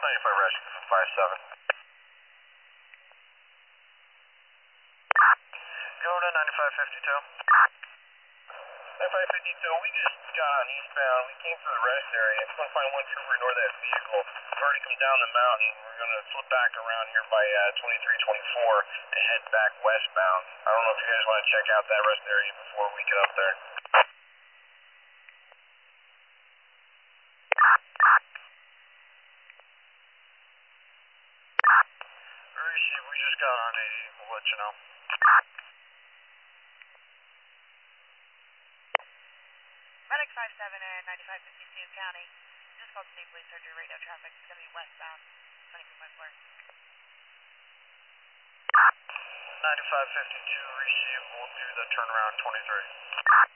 95 rescue from 57. Go to 9552. 9552, we just got on eastbound. We came through the rest area. It's going to find one trooper north of that vehicle. We've already come down the mountain. We're going to flip back around here by 2324 to head back westbound. I don't know if you guys want to check out that rest area before we get up there. Receive, we just got on 80. We'll let you know. Medic 57 and 9552 County. Just called State Police Surgery Radio Traffic. It's going to be westbound, 22.4. 9552, receive. We'll do the turnaround 23.